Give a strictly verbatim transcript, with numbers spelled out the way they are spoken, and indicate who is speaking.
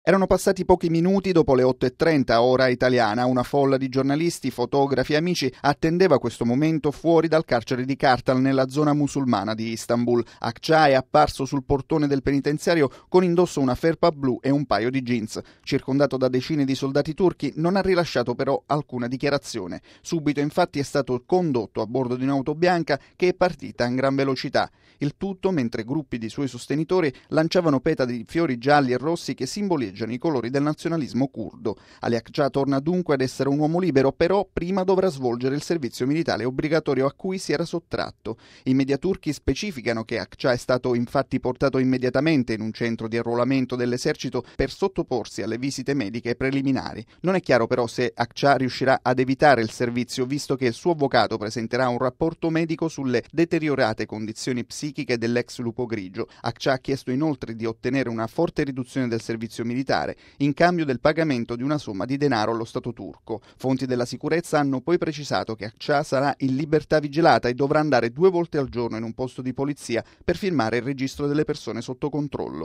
Speaker 1: Erano passati pochi minuti dopo le otto e trenta, ora italiana. Una folla di giornalisti, fotografi e amici attendeva questo momento fuori dal carcere di Kartal, nella zona musulmana di Istanbul. Akça è apparso sul portone del penitenziario con indosso una felpa blu e un paio di jeans. Circondato da decine di soldati turchi, non ha rilasciato però alcuna dichiarazione. Subito infatti è stato condotto a bordo di un'auto bianca che è partita in gran velocità. Il tutto mentre gruppi di suoi sostenitori lanciavano petali di fiori gialli e rossi che simboleggiano i colori del nazionalismo curdo. Ali Akça torna dunque ad essere un uomo libero, però prima dovrà svolgere il servizio militare obbligatorio a cui si era sottratto. I media turchi specificano che Akça è stato infatti portato immediatamente in un centro di arruolamento dell'esercito per sottoporsi alle visite mediche preliminari. Non è chiaro però se Akça riuscirà ad evitare il servizio, visto che il suo avvocato presenterà un rapporto medico sulle deteriorate condizioni psichiche dell'ex lupo grigio. Akça ha chiesto inoltre di ottenere una forte riduzione del servizio militare in cambio del pagamento di una somma di denaro allo Stato turco. Fonti della sicurezza hanno poi precisato che Akça sarà in libertà vigilata e dovrà andare due volte al giorno in un posto di polizia per firmare il registro delle persone sotto controllo.